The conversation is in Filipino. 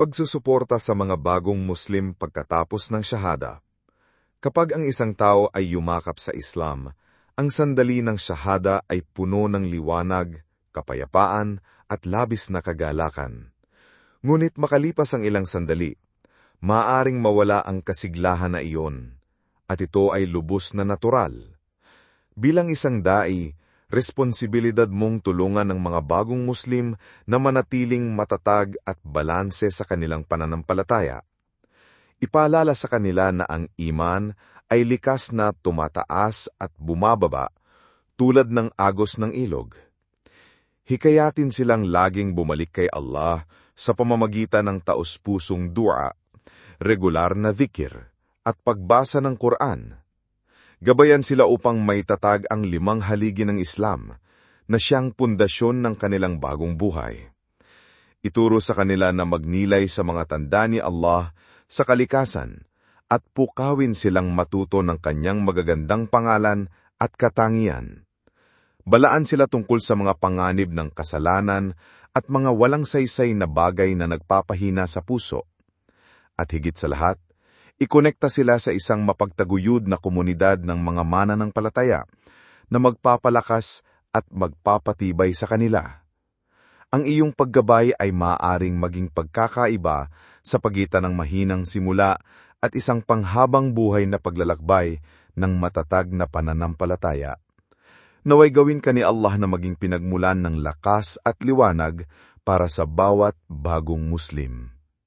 Pagsusuporta sa mga bagong Muslim pagkatapos ng shahada. Kapag ang isang tao ay yumakap sa Islam, ang sandali ng shahada ay puno ng liwanag, kapayapaan at labis na kagalakan. Ngunit makalipas ang ilang sandali, maaaring mawala ang kasiglahan na iyon, at ito ay lubos na natural. Bilang isang dai, responsibilidad mong tulungan ng mga bagong Muslim na manatiling matatag at balanse sa kanilang pananampalataya. Ipaalala sa kanila na ang iman ay likas na tumataas at bumababa tulad ng agos ng ilog. Hikayatin silang laging bumalik kay Allah sa pamamagitan ng taos-pusong dua, regular na dhikr, at pagbasa ng Quran. Gabayan sila upang maitatag ang 5 haligi ng Islam na siyang pundasyon ng kanilang bagong buhay. Ituro sa kanila na magnilay sa mga tanda ni Allah sa kalikasan at pukawin silang matuto ng kanyang magagandang pangalan at katangian. Balaan sila tungkol sa mga panganib ng kasalanan at mga walang saysay na bagay na nagpapahina sa puso. At higit sa lahat, ikonekta sila sa isang mapagtaguyod na komunidad ng mga mananampalataya na magpapalakas at magpapatibay sa kanila. Ang iyong paggabay ay maaaring maging pagkakaiba sa pagitan ng mahinang simula at isang panghabang buhay na paglalakbay ng matatag na pananampalataya. Naway gawin ka ni Allah na maging pinagmulan ng lakas at liwanag para sa bawat bagong Muslim.